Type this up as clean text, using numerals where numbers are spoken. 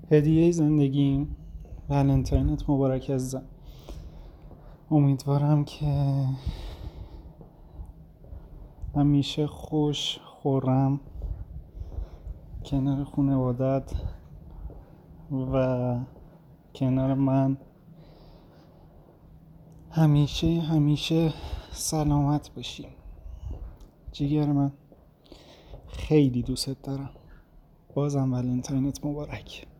هدیه زندگیم، ولنتاینت مبارک عزیزم. امیدوارم که همیشه خوش خورم کنار خانوادت و کنار من همیشه سلامت باشی. جیگر من، خیلی دوست دارم. بازم ولنتاینت مبارک.